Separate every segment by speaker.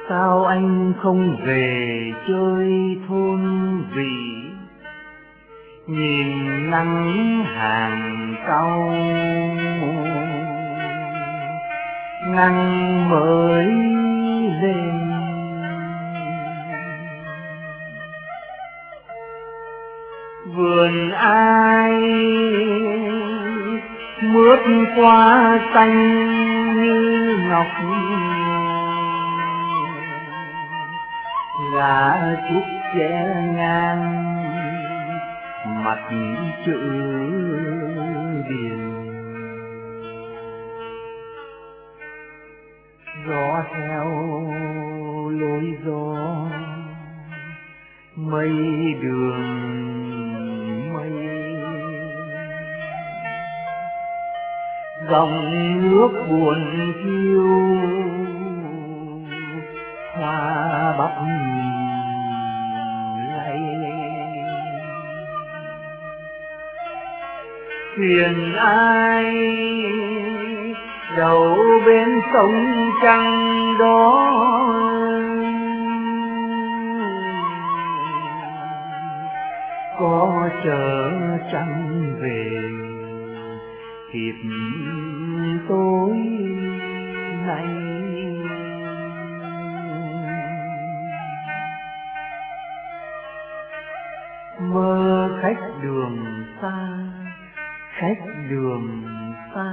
Speaker 1: Sao anh không về chơi thôn vị, nhìn nắng hàng cau nắng mới lên. Vườn ai mướt hoa xanh như ngọc, gà trúc che ngang mặt chữ điền. Gió theo lối gió mây đường mây, dòng nước buồn thiêu hoa bắp lay. Thuyền ai đầu bên sông trăng đó, có chờ trăng về kịp tối nay. Mơ khách đường xa, khách đường xa,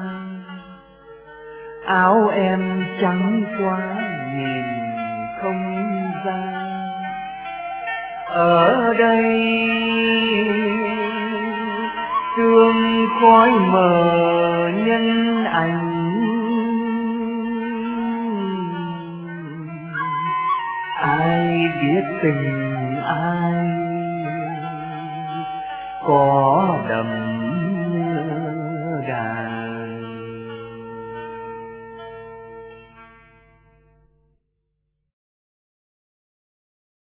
Speaker 1: áo em trắng quá nhìn không ra. Ở đây sương khói mờ nhân ảnh, ai biết tình ai có đầm